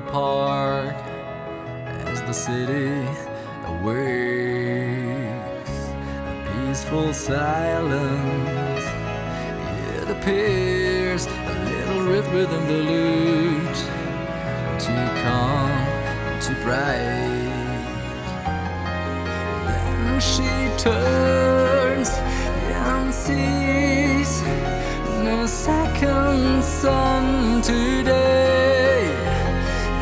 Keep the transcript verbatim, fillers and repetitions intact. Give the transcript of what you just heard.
apart as the city awakes. A peaceful silence, it appears a little rift within the lute, too calm, too bright. Then she turns and sees no second sun today.